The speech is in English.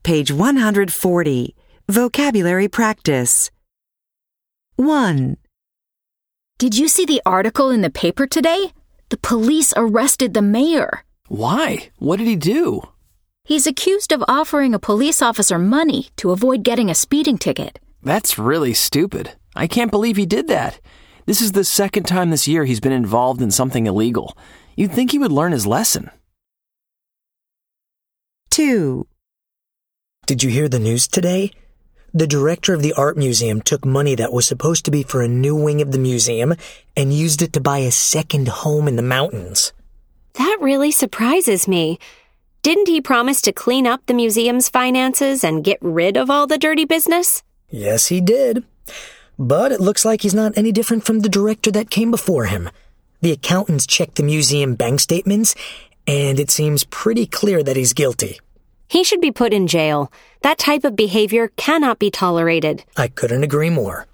Page 140. Vocabulary practice. 1. Did you see the article in the paper today? The police arrested the mayor. Why? What did he do? He's accused of offering a police officer money to avoid getting a speeding ticket. That's really stupid. I can't believe he did that. This is the second time this year he's been involved in something illegal. You'd think he would learn his lesson. 2. Did you hear the news today? The director of the art museum took money that was supposed to be for a new wing of the museum and used it to buy a second home in the mountains. That really surprises me. Didn't he promise to clean up the museum's finances and get rid of all the dirty business? Yes, he did. But it looks like he's not any different from the director that came before him. The accountants checked the museum bank statements, and it seems pretty clear that he's guilty. He should be put in jail. That type of behavior cannot be tolerated. I couldn't agree more.